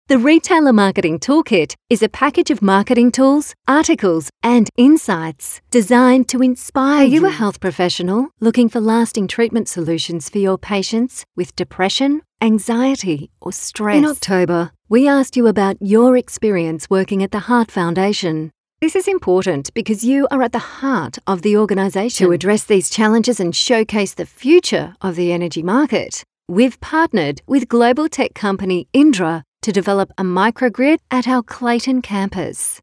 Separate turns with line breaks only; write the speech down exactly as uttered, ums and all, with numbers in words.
The Retailer Marketing Toolkit is a package of marketing tools, articles, and insights designed to inspire you. Are you a health professional looking for lasting treatment solutions for your patients with depression, anxiety, or stress? In October, we asked you about your experience working at the Heart Foundation. This is important because you are at the heart of the organisation. To address these challenges and showcase the future of the energy market, we've partnered with global tech company Indra to develop a microgrid at our Clayton campus.